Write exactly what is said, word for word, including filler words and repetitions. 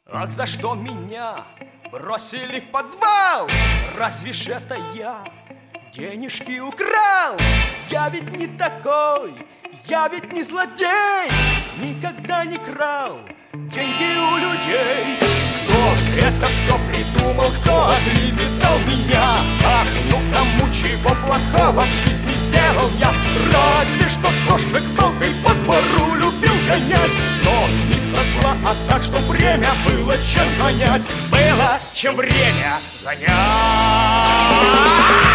Ах, за что меня бросили в подвал? Разве ж это я денежки украл? Я ведь не такой, я ведь не злодей, никогда не крал деньги у людей. Кто это все придумал, кто оклеветал меня? Ах, ну кому чего плохого в жизни сделал я? Разве что кошек палкой по двору любил гонять, но не со зла, а так, что время было чем занять. Было чем время занять.